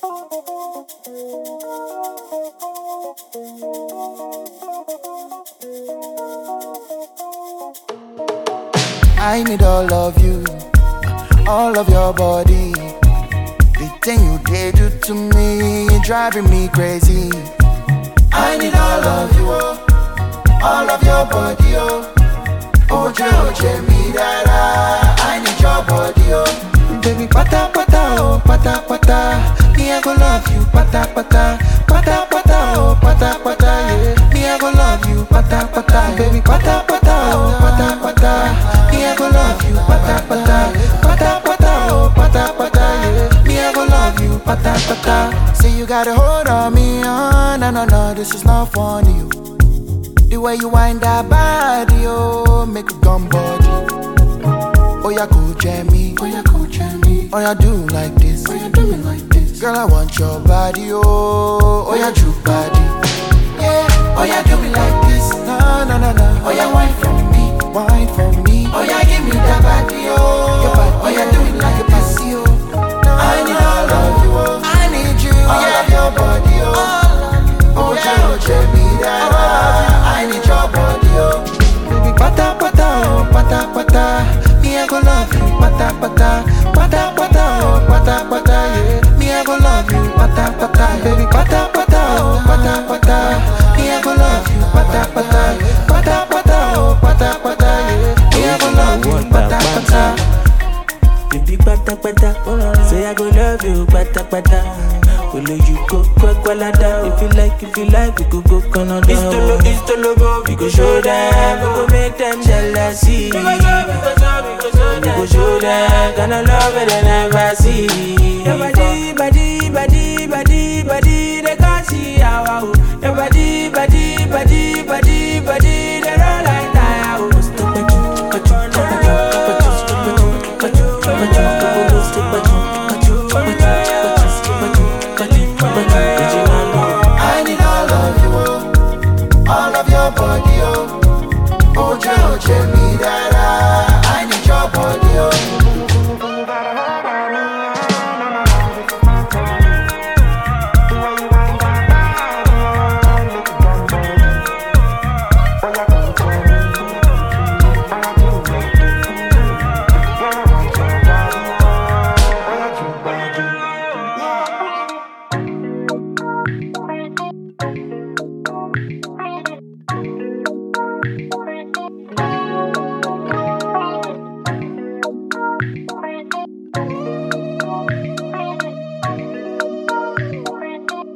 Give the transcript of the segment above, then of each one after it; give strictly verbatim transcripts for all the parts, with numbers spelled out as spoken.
I need all of you, all of your body. The thing you did do to me, driving me crazy. I need all of you, oh, all of your body, oh. Oje, oje, mi dada. I need your body, oh. Baby, pata, pata, oh, pata, pata. Me, I go love you, pata, pata. Pata, pata, oh, pata, pata, yeah. Me, I go love you, pata, pata. Baby, pata, pata, oh, pata, pata. Me, I go love you, pata, pata. Pata, pata, oh, pata, pata, yeah. Me, I go love you, pata, pata. Say you got a hold on me, oh, no, no, no, this is not funny, oh. The way you wind that body, oh, make a gum body. Oh, yeah, cool, Jamie. Oh, yeah, cool, Jamie. Oh, yeah, do like this. Oh, yeah, do me like this. Girl, I want your body, oh. Oh, yeah, true body. Yeah. Oh, yeah, do me like this. No, no, no, no. Oh, yeah, wine for me. Wine for me. Oh, yeah, give me that body, oh. Your body, oh, yeah, do it like this, oh. I need all of you, oh. I need you, all yeah. of your body, oh. Oh, yeah, oh, Jamie, that. I need your body, oh. Baby, pata, pata, oh, pata, pata. Me, I go love you, pata, pata. Pata, pata, oh, pata, pata, yeah. Me, I go love you, pata, pata. Baby, pata, pata, oh, pata, pata. Me, I go love you, pata, pata. Pata, pata, oh, pata, pata, yeah. Me, I go love you, pata, pata. Baby, pata, pata. Say I go love you, pata, pata. Will you go quick while I down? If you like, if you like, we could go Canada. It's the logo, it's the logo. We go show them, we go make them jealousy. We go show them, gonna love it and never see. Your body, body, body, body, body, they can't see how. Your body, body, body, body, body, they roll like that. I need all of you, oh, all of your body, oh. Oje, oje, mi dada. I need your body, oh.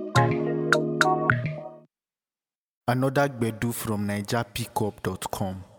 Another Gbedu from Niger Pickup dot com.